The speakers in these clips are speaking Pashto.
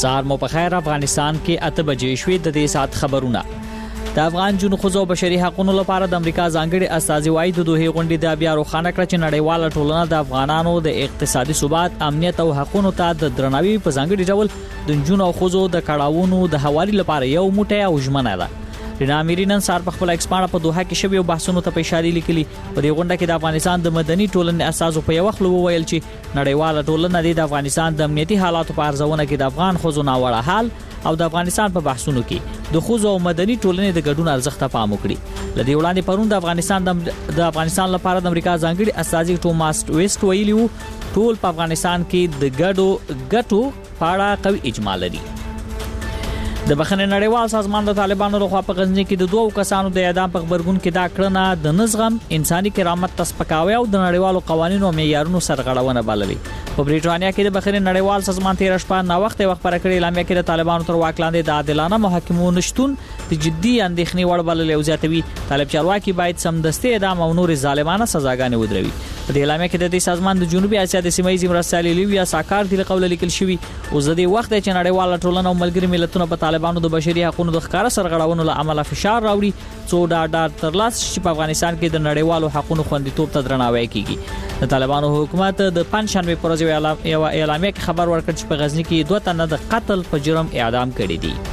سهار مو په خیر. افغانستان کې 8 بجې شوې. د دې سات خبرونه. د افغان جنو خزو بشري حقوقو لپاره د امریکا ځانګړي استازي وايي د دوه غونډې د بیا روخانه کړ چې نړیواله ټولنه د افغانانو د اقتصادي ثبات، امنیت او حقوقو ته د درناوي په ځانګړي ډول د جنو خزو د کړهونو د حوالې لپاره یو موټی او ژمنه ده. رینا اميري نن سار په خپل ایکسپانډ په دوحه کې شوی او بحثونو ته په اشاره لیکلي. په دې غونډه کې د افغانستان د مدني ټولنې اساسو په یو خلو وویل چې نړیواله ټولنه د افغانستان د امنیتي حالاتو په ارزونه کې د افغان خزو ناوړه حال او د افغانستان په بحثونو کې د خزو او مدني ټولنې د ګډون ارزښت ته پام وکړي. لدې وړاندې پرون د افغانستان لپاره د امریکا ځانګړي استازي توماس ویسټ ویلي وو ټول په افغانستان کې د ګټو په اړه قوي اجماع لري. د بخښنې نړیوال سازمان د طالبانو لخوا په غزنی کې د 2 کسانو د اعدام په خبرګون کې دا کړنه د نظم، انساني کرامت تسپکاوي او د نړیوالو قوانینو او معیارونو سرغړونه بللې. په بریټانیا کې د بخښنې نړیوال سازمان 13 شپه نا وخت پر کړي اعلامیه کې د طالبانو تر واک لاندې د عادلانه محاکمو نشټون د جدي اندېښنې وړ بللې او زیاتوي طالب چارواکي باید سمدستي اعدام او نور ظالمانه سزاګانې ودروي. په دې اعلامیه کې د دې سازمان د جنوبي اسیا د سیمایي مرستیال لیویا ساکار دی قول لیکل شوی او زدي وخت چې نړیواله ټولنه او ملګری ملتونه په طالبانو د بشري حقوقو د ښکارا سرغړونو له عمله فشار راوړي څو ډاډ ترلاس چې په افغانستان کې د نړیوالو حقوقو خوندیتوب ته درناوی کیږي. د طالبانو حکومت د پنځشنبه پر ورځ یو اعلامیه کې خبر ورکړ چې په غزنی کې 2 تنه د قتل په جرم اعدام کړي دي.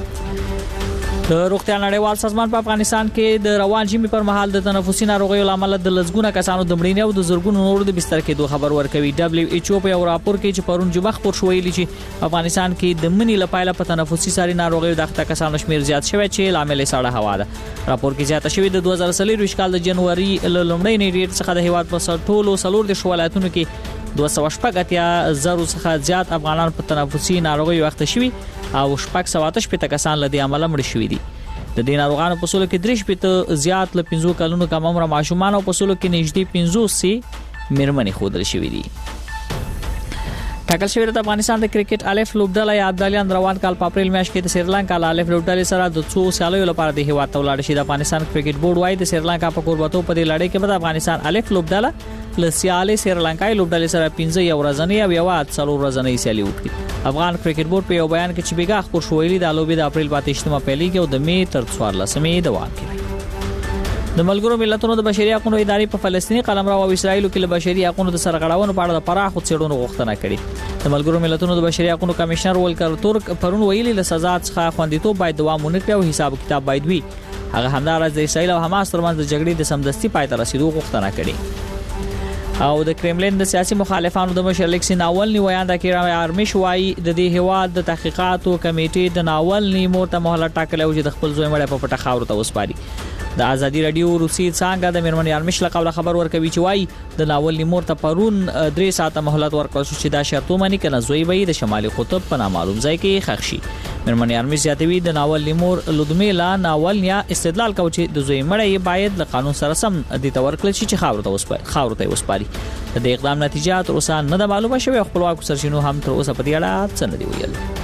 د روغتیا نړیوال سازمان په افغانستان کې د روان ژمي پر مهال د تنفسي ناروغیو لامل د لزګونه کسانو د مړینې او د زرګونو نورو د بستر کېدو خبر ورکوي. دبليو ایچ او په یو راپور کې چې پرون جمعه خبر شوی چې افغانستان کې د منی لپاره په تنفسي ساري ناروغیو د اخته کسانو شمیر زیات شوی چې لامل یې سړه هوا ده. راپور کې زیاته شوی د 2023 کال د جنوري لومړۍ نیټې څخه د هیواد په ټولو سلور د ولایتونو کې 280,000 څخه زیات افغانان په تنفسي ناروغیو اخته شوي او 618 کسان لدی عمله مړ شوي دي. د دې ناروغانو په سلو کې 3 زیات له 15 کلونو کم عمر ماشومان او په سلو کې نږدې 50 میرمنې خودل شوي دي. ټاکل شوی د افغانستان د کرکټ الف لوبډله یا عبدالیان روان کال په اپریل میاشت کې د سریلانکا له الف لوبډلې سره د 2 سیالیو لپاره د هیواد ته ولاړ شي. د افغانستان کرکټ بورډ وايي د سریلانکا په کوربتو په دې لړۍ کې به د افغانستان الف لوبډله له سیالي سریلانکای لوبډلې سره 15 یو ورځنی او یو 4 ورځنی سیالي وکړي. افغان کرکټ بورډ په یو بیان کې چې بیګا خبر شوې د لوبې د اپریل 28 پیلېږي او د می تر 14 دوام کوي. د ملګرو ملتونو د بشري حقوقو ادارې په فلسطینی قلمرو او اسرایل کې له بشري حقوقو د سرغړونو په اړه د پراخو څېړنو غوښتنه کړې. د ملګرو ملتونو د بشري حقوقو کمشنر ولکر تورک پرون ویلي له سزا څخه خوندیتوب باید دوام ونکړي او حساب کتاب باید وي. هغه همدارس د اسرایل او حماس ترمنځ د جګړې د سمدستي پای ته رسیدو غوښتنه کړې. او د کرملین د سیاسي مخالفانو د مشر الکسی ناولنی ویان د کیرا ارمیش وای د دې هواد د تحقیقاتو کمیټې د ناولنی مورته مهلت ټاکلې او چې د خپل زوی مړ په پټه خاور ته وسپاري. د ازادي رادیو روسي څنګه د میرمنې ارمیش له قبل خبر ورکوي چې وای د ناولنی مورته پرون 3 ساعته مهلت ورکړل شو چې دا شرط ومني کنه زوی به د شمالي قطب په نامعلوم ځای کې ښخ شي. میرمنې ارمیش زیاتوي د ناولنی مور لودمیلا ناولنیا استدلال کوي چې د زوی مړی باید له قانون سره سم د تورکل شي چې خاور ته وسپاري. د اقدام نتیجه تر اوسه نه د معلومه شوی. خپلواک سرچینو هم تر اوسه په دې اړه څه نه دی ویل.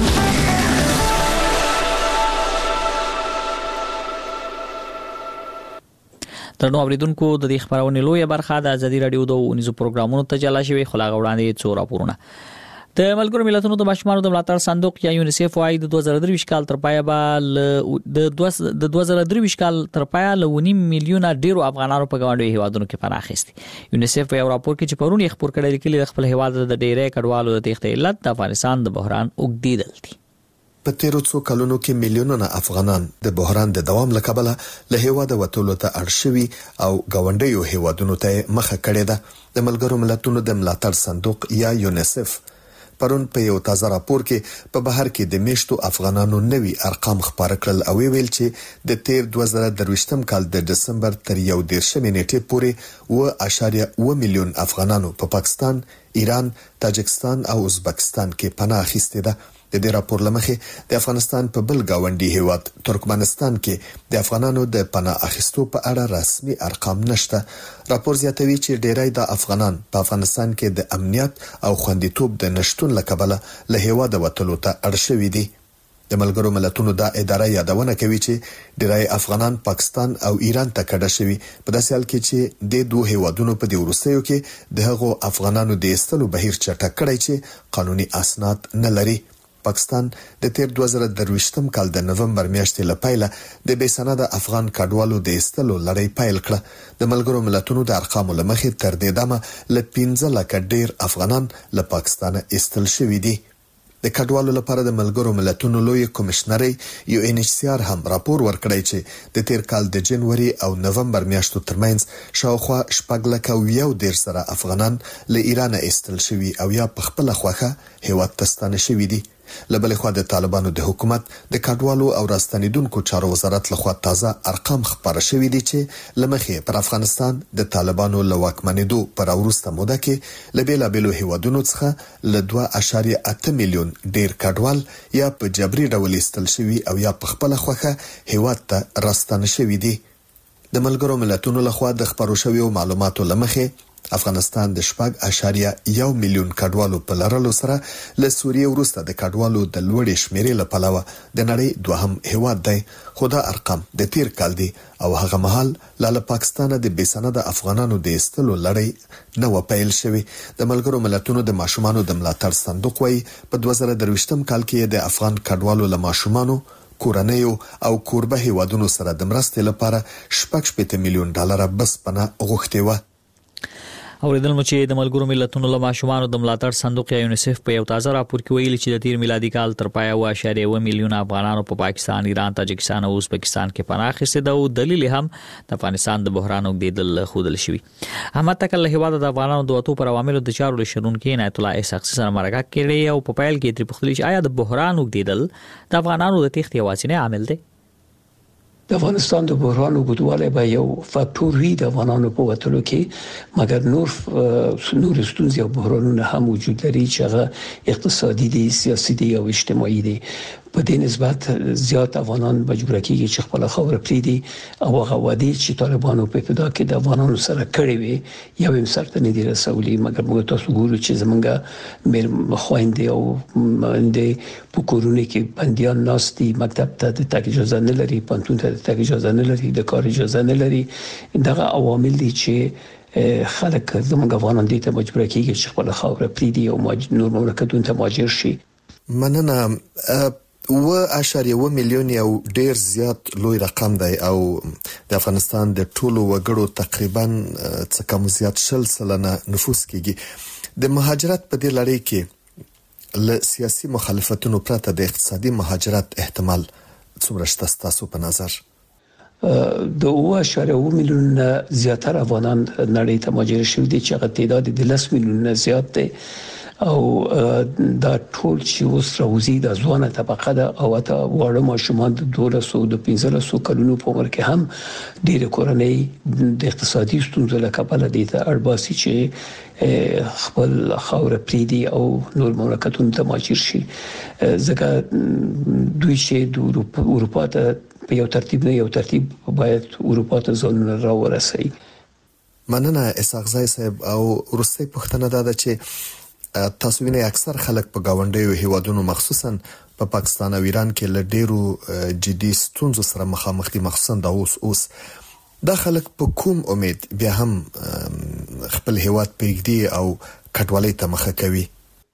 ترنو اوریدونکو د دې خبرونې لویه برخه د ازادي رادیو د ونیزو پروګرامونو ته جلا شوی خلاغ وړاندې څو راپورونه. د ملګرو ملتونو د ماشومانو د ملاتړ صندوق یا یونیسف وايي د 2023 کال تر پایه به د 2023 کال تر پایه له 1 میلیونه ډیرو افغانانو په ګاونډي هیوادونو کې پناه اخیستي. یونیسف په یو راپور کې چې پرون یې خبر کړی لیکلي خپل هیواد د ډیرې کډوالو د تخت علت د افغانستان د بحران وګدیدل دي. په تیرو څو کلونو کې میلیونونه افغانان د بحران د دوام له کبله له هیواده وټولو ته اړ شوي او ګاونډیو هیوادونو ته مخه کړې ده. د ملګرو ملتونو د ملاتړ صندوق یا یونیسف پرون په یو تازه راپور کې په بهر کې د میشتو افغانانو نوي ارقام خبر کړل او ویل چې د تیر 2023 کال د دسمبر تر 11 نیټې پورې 1.1 میلیون افغانانو په پاکستان، ایران، تاجکستان او ازبکستان کې پناه اخیستې ده. د دې راپور لمخې د افغانستان په بل گاونډي هیواد ترکمنستان کې د افغانانو د پناه اخیستو په اړه رسمي ارقام نشته. راپور زیاتوي چې ډیری د افغانان په افغانستان کې د امنیت او خوندیتوب د نشټون لکبله له هیواده وټولو ته اړ شوي دي. د ملګرو ملتونو د ادارې یادونه کوي چې ډیری افغانان پاکستان او ایران ته کډه شوي په داسې حال کې چې د دوه هیوادونو په دی وروستیو کې د هغو افغانانو د ایستلو بهیر چټک کړی چې قانوني اسناد نه لري. پاکستان د تیر 2023م کال د نومبر میاشتې لپاره د بېسنده افغان کډوالو د ایستلو لړۍ پیل کړه. د ملګرو ملتونو د ارقامو لمخې تر دې دمه ل 15 لک ډیر افغانان له پاکستان ایستل شوي دي. د کډوالو لپاره د ملګرو ملتونو لوی کمشنري UNHCR هم راپور ورکړی چې د تیر کال د جنوري او نومبر میاشتو ترمنځ شاوخوا 4,110 سره افغانان له ایران ایستل شوي او یا په خپل خوخه هیواد ته ستانه شوي دي. لبل خو د طالبانو د حکومت د کډوالو او راستنیدونکو چارو وزارت لخوا تازه ارقام خبره شوې دي چې لمخې پر افغانستان د طالبانو له واکمنېدو پر وروسته موده کې لبیلا بیلو هیوادونو څخه ل 2.8 میلیون ډیر کډوال یا په جبري ډول ایستل شوي او یا په خپل خوخه هیواد ته راستنه شوي دي. د ملګرو ملتونو لخوا د خبرو شویو معلوماتو لمخې افغانستان د 4.1 میلیون کډوالو په لرلو سره له سوریې وروسته د کډوالو د لوړې شمیرې لپاره د نړۍ دوهم هیواد دی. خو دا ارقام د تیر کال دي او هغه مهال له پاکستان د بېسنده افغانانو د ایستلو لړۍ نو پیل شوی. د ملګرو ملتونو د ماشومانو د ملاتړ صندوق وايي په 2023م کال کې د افغان کډوالو له ماشومانو کورنیو او کوربه هیوادونو سره د مرستې لپاره 8 میلیون ډالر بس پناه غوښتي و. اوریدل مو چې د ملګرو ملتونو له ماشومانو د ملاتړ صندوق یا یونیسف په یو تازه راپور کې ویلي چې د تیر میلادي کال تر پایه 1.1 میلیون افغانانو په پاکستان، ایران، تاجکستان او ازبکستان کې پناه اخیستې ده او دلیل هم د افغانستان د بحران اوږدېدل ښودل شوی. احمد تکل هیواد د افغانانو د وټو پر عواملو د چارو لشرونکو عنایت الله اسحاق سره مرکه کړې او په پیل کې تر پختلی چې آیا د بحران اوږدېدل د افغانانو د تېښتې یوازینی عامل دی؟ د افغانستان د بحران وګړواله به یو فاکتور وي د افغانانو په وټلو کې، مګر نور ستونزې او بحرانونه هم وجود لري چې هغه اقتصادي دي، سیاسي دي او اجتماعي دي. په دې نسبت زیات افغانان مجبور کیږي چې خپل خاور پریږدي او هغه وادي چې طالبانو په ابتدا کې د افغانانو سره کړې وي یو هم سره نه دي رسولي. مګر موږ تاسو ګورو چې زمونږ مېر خويندې او مندې په کورونه کې بنديان ناستي، مکتب ته د تګ اجازه نه لري، پانتون ته د تګ اجازه نه لري، د کار اجازه نه لري. دغه عوامل دي چې خلک زمونږ افغانان دي ته مجبور کیږي چې خپل خاور پریږدي او نور مملکتونو ته مهاجر شي. مننه. 1.1 میلیون یو ډیر زیات لوی رقم دی او د افغانستان د ټولو وګړو تقریبا څه کم زیات 10% نفوس کېږي. د مهاجرت په دې لړۍ کې له سیاسي مخالفتونو پرته د اقتصادي مهاجرت احتمال څومره شته تاسو په نظر؟ د 1.1 میلیون زیاتره افغانان نړۍ ته مهاجر شوي دي چې هغه تعداد د 10 میلیون زیات دی او دا ټول چې اوس راوځي د ځوانه طبقه ده او ته وړه ماشومان د 1200 د 1500 کلونو په عمر کې هم ډېر کورنۍ د اقتصادي ستونزو له کبله دي ته اړباسي چې خپل خاور پریدي او نور مملکتونو ته مهاجر شي. ځکه دوی چې د اروپا ته په یو ترتیب باید اروپا ته ځان راورسي. مننه اسحاق زای صاحب. او ورسته پښتنه ده چې تاسو وینئ اکثر خلک په گاونډیو هیوادونو مخصوصا په پاکستان او ایران کې له ډیرو جدي ستونزو سره مخامخ دي، مخصوصا د اوس دا خلک په کوم امید بیا هم خپل هیواد پرېږدي او کډوالۍ ته مخه کوي؟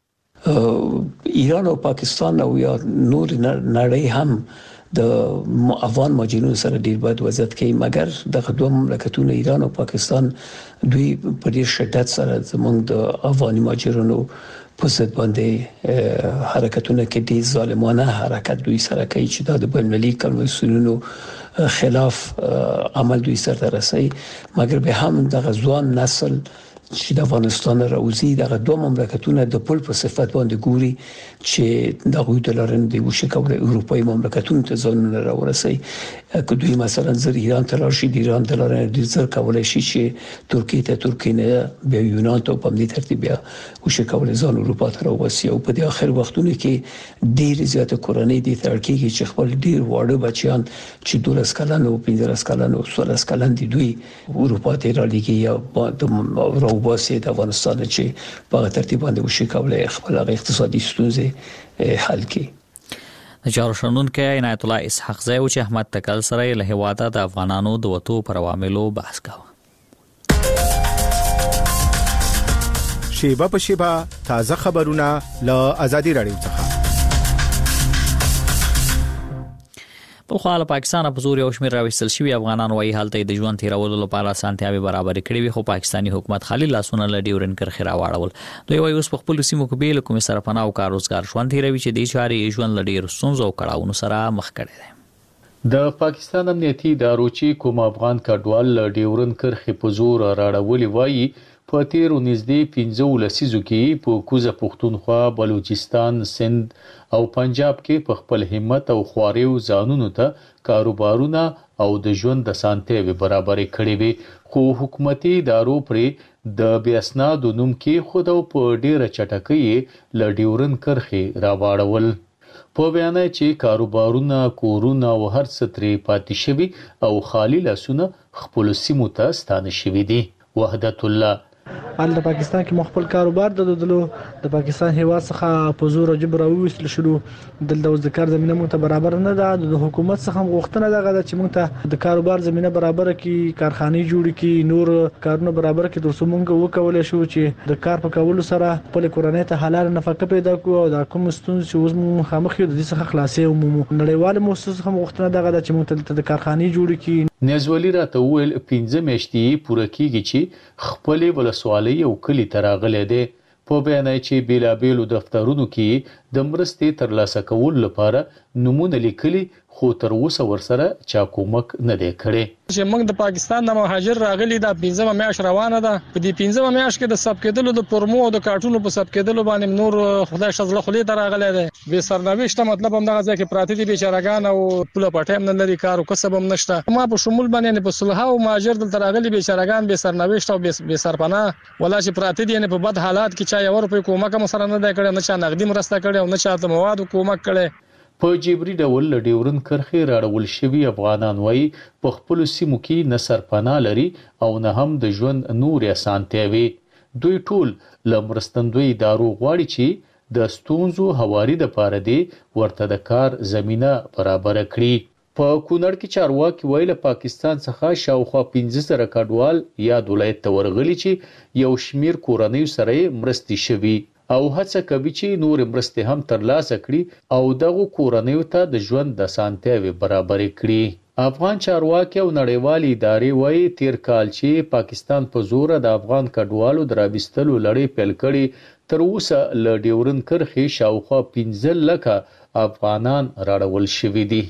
ایران او پاکستان او یا نور نړۍ هم د افغان مهاجرینو سره ډیر بد وضعیت کوي، مګر د دوه مملکتونو ایران او پاکستان دوی په ډیر شدت سره زموږ د افغاني مهاجرینو په ضد باندې حرکتونه کې دي، ظالمانه حرکت دوی سره کوي چې د بین‌المللي کنوانسیونونو خلاف عمل دوی سره رسي. مګر به هم د ځوان نسل چې د افغانستان راوځي دغه دوه مملکتونه د پل په صفت باندې ګوري چې د غوی دلارن دی وشي کولای اروپאי مملکتونو ته ځان راورسي. که دوی مثلا زر ایران ته راشي، د ایران دلارن د زر کولای شي چې ترکیه نه بیا یونان ته په دې ترتیب بیا وشي کولای ځان اروپا ته راوځي. او په دې اخر وختونو کې ډیر زیات کورنۍ دي ترکیه چې خپل ډیر واړه بچیان چې 12 کلن او 15 کلن او 16 کلن دي دوی اروپا ته را لګي یا واسه د افغانستان چې په ترتیب باندې وشي کولای خپل اقتصادي ستونزې حل کړي. چارو شنونکو عنایت الله اسحاق زای او چې احمد تکل سره له هواده د افغانانو د وټو پر عواملو بحث کاوه. شیبه په شیبه تازه خبرونه له ازادي رادیو څخه. په خاله پاکستان په زور یو شمېر راوستل شوی افغانان وايي حالت د ژوند تیرولو لپاره سانتیاوي برابر کړی وي خو پاکستانی حکومت خالي لاسونه له ډیورن کرخه راوړل دوی وايي اوس په خپل سیمو کې بیل کوم سرپناه او کاروزګار ژوند تیروي چې د چاري ژوند لډیر ستونزو او کړهونو سره مخ کړي دي د پاکستان امنیتي ادارو چې کوم افغان کډوال له ډیورن کرخه په زور راړولي وایي په تیر 19 15 لسیزو کې په کوزه پښتونخوا بلوچستان سند او پنجاب کې په خپل همت او خواریو ځانونو ته کاروبارونه او د ژوند د سانتیاوي برابر کړي وي خو حکومتي ادارو پرې د بیاسنادو نوم کې خود او په ډیره چټکۍ له ډیورن کرخه راوړل په بیان چې کاروبارونه کورونه او هر څه ترې پاتې شوي او خالی لاسونه خپل سیمو ته ستانه شوي دي وحدت الله د پاکستان کې مخبل کاروبار د پاکستان هیواد څخه په زور جبر وستل شروع د کار زمينه مو ته برابر نه ده د حکومت څخه غوښتنه ده چې موږ ته د کاروبار زمينه برابر کړي کارخانه جوړ کړي نور کارونه برابر کړي ترڅو موږ وکولای شو چې د کار په کولو سره خپل کورنۍ ته حلال نفقه پیدا کړو او د کوم ستونزې چې اوس موږ مخامخ یو د دې څخه خلاصې او نړیوال موسسه هم غوښتنه ده چې موږ ته د کارخانه جوړ کړي نزولی راته ویل 15 میاشتې پوره کیږي چې خپل ولسوالۍ او کلی تراغله دي په بیان چې بیلابیلو دفترونو کې د مرستې ترلاسه کول لپاره نمونه لیکلي خو تر اوسه ورسره چا کومک نه دی کړی چې موږ د پاکستان د مهاجر راغلي د 15 میاشت روانه ده په دې 15 میاشت کې د سب کېدلو د پرمو او د کارټونو په سب کېدلو باندې نور خدای شزله خلی ته راغلی دی به سرنوشت مطلب هم دغه ځکه پراته دي بیچارهګان او پوله پټیم نه لري کار او کسب هم نشته ما په شمول باندې په صلح او مهاجر دلته راغلي بیچارهګان به سرنوشت او به سرپناه ولا چې پراته دي نه په بد حالات کې چا یو روپۍ کومک هم سره نه دی کړی نه چا نقدي مرسته کړي او نه چا مواد کومک کړي په جبري ډول ډیورن کرخه راړول شوی افغانان وای په خپل سیمو کې نه سرپناه لري او نه هم د ژوند نور اسانتیاوي دوی ټول لمرستندوی ادارو غواړي چې د ستونزو هواري د پاره دی ورته د کار زمينه برابر کړي په کونړ کې چارواکي ویل پاکستان څخه شاوخوا 15 کډوال یا ولایت ته ورغلي چې یو شمیر کورنۍ سره مرستي شوي او هڅه کوي چې نور مرستې هم ترلاسه کړي او دغه کورنۍ ته د ژوند د سانتیاوي برابر کړي افغان چارواکي او نړیوالې ادارې وایي تیر کال چې پاکستان په زور د افغان کډوالو درابستلو لړۍ پیل کړي تر اوسه ل ډیورن کرخه شاوخوا 15 لکه افغانان راړول شوي دي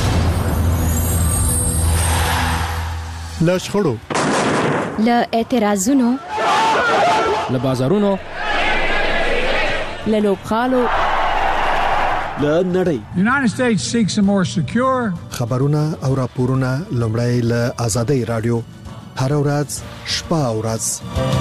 لشخړو ل اعتراضونو ل بازارونو للوبخالو لنړۍ United States seeks a more secure خبرونه او راپورونه لومړی له آزادۍ رادیو هر ورځ شپه او ورځ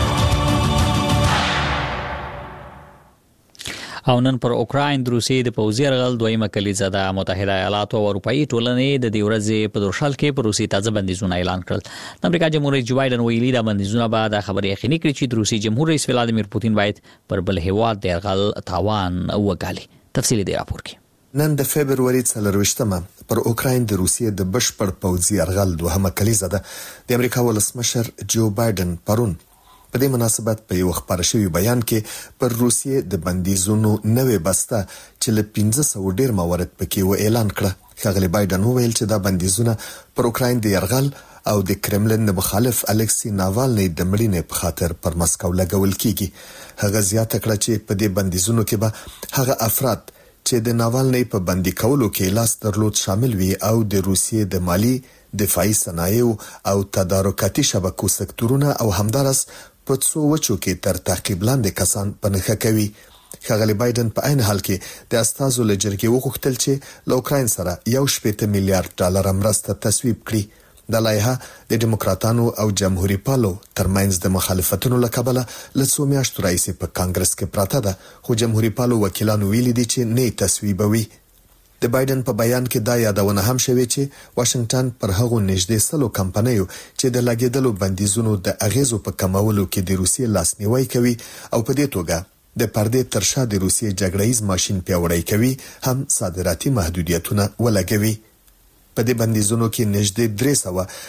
او نن پر اوکراین د روسیې د پوځي یرغل دویمه کلیزه د متحده ایالاتو او اروپאי ټولنې د دې ورځې په درشل کې پر روسي تازه بندیزونه اعلان کړل د امریکا جمهور رئیس جو بایدن ویلي دا بندیزونه به د خبرې یقیني کړي چې د روسي جمهور رئیس ولادیمیر پوتین باید پر بل هیواد د یرغل تاوان وکړي تفصیلی دی راپور کې نن د فبرवरी 24 پر اوکراین د روسیې د بشپړ پوځي یرغل دوهمه کلیزه ده د امریکا ولسمشر جو بایدن پرون په دې مناسبت په یو خبر شوی بیان کې پر روسیې د بندیزونو نوې بسته چې له 1500 ډیر موارد پکې و اعلان کړه ښاغلی بایدن وویل چې دا بندیزونه پر اوکراین د یرغل او د کرملن د مخالف الکسی ناوالني د مړینې په خاطر پر مسکو لګول کیږي هغه زیاته کړه چې په دې بندیزونو کې به هغه افراد چې د ناوالني په بندي کولو کې لاس درلود شامل وي او د روسیې د مالی دفاعي صنایع او تدارکاتي شبکو سکتورونه او همدارس په څو وچو کې تر تعقیب لاندې کسان پنهخه کوي ښاغلی بایدن په عین حال کې د استازو له جرګې وغوښتل چې له اوکراین سره 1.8 میلیارډ ډالر مرسته تصویب کړي د لایحه د دیموکراتانو او جمهوریت پالو ترمنځ د مخالفتونو له کبله له څو میاشتو راهیسې په کانګرس کې پراته ده خو جمهوریت پالو وکیلانو ویلي دي چې نه تصویبوي د بایدن په بیان کې دا یادونه هم شوې چې واشنگټن پر هغو نږدې 100 کمپنیو چې د لګیدلو بندیزونو د اغیزو په کمولو کې د روسیې لاسنیوي کوي او په دې توګه د پردې ترشا د روسیې جګړهیز ماشين پیاوړی کوي هم صادراتي محدودیتونه ولګوي په دې بندیزونو کې نږدې 300